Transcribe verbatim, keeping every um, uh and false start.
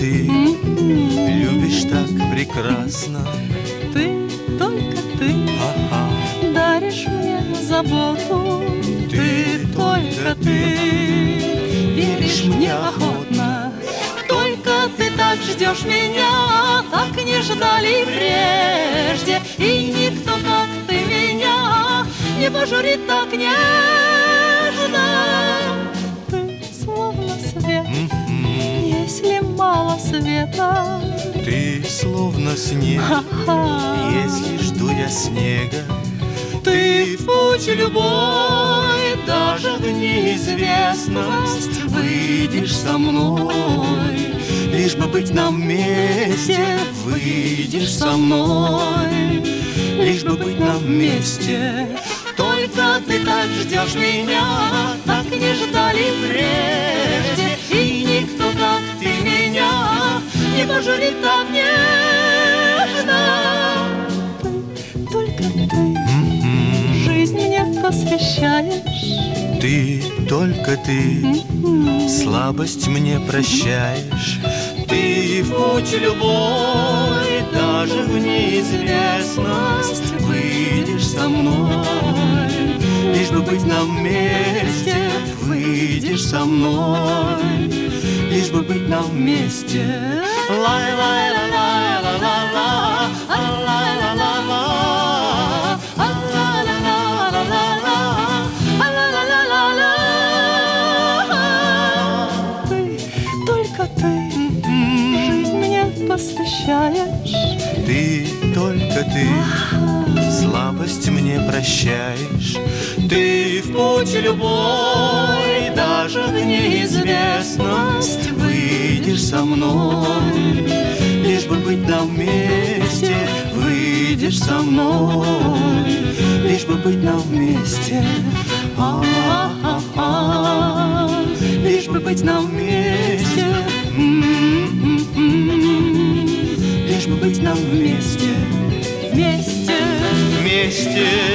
ты любишь так прекрасно. Ты, только ты Ага. даришь мне заботу. Ты, Только ты веришь мне охотно. Только ты так ждешь меня, так не ждали прежде. И никто, как ты, меня не пожурит так нежно. Ты словно свет, если мало света. Ты словно снег, Ха-ха. если жду я снега. Ты в путь любой, даже в неизвестность выйдешь со мной, Лишь бы быть нам вместе, выйдешь со мной, лишь бы быть нам вместе. Только ты так ждешь меня, так не ждали прежде. И никто, как ты, меня не пожурит так нежно. Ты, только ты жизнь мне посвящаешь. Ты, только ты слабость мне прощаешь. Ты в путь любой, даже в неизвестность выйдешь со мной, Лишь бы быть нам вместе, выйдешь со мной, лишь бы быть нам вместе. Лай-лай-ла-лай-ла-ла-ла, а-лай-ла-ла-ла, а-ла-ла-ла-ла-ла-ла, а-ла-ла-ла-ла-ла. Ты, только ты жизнь мне посвящаешь. Ты, только ты слабость мне прощаешь. Ты в путь любой, даже в неизвестность выйдешь со мной, Лишь бы быть нам вместе, выйдешь со мной, лишь бы быть нам вместе. а-а-а-а, Лишь бы быть нам вместе, м-м-м, лишь бы быть нам вместе. вместе. Вместе.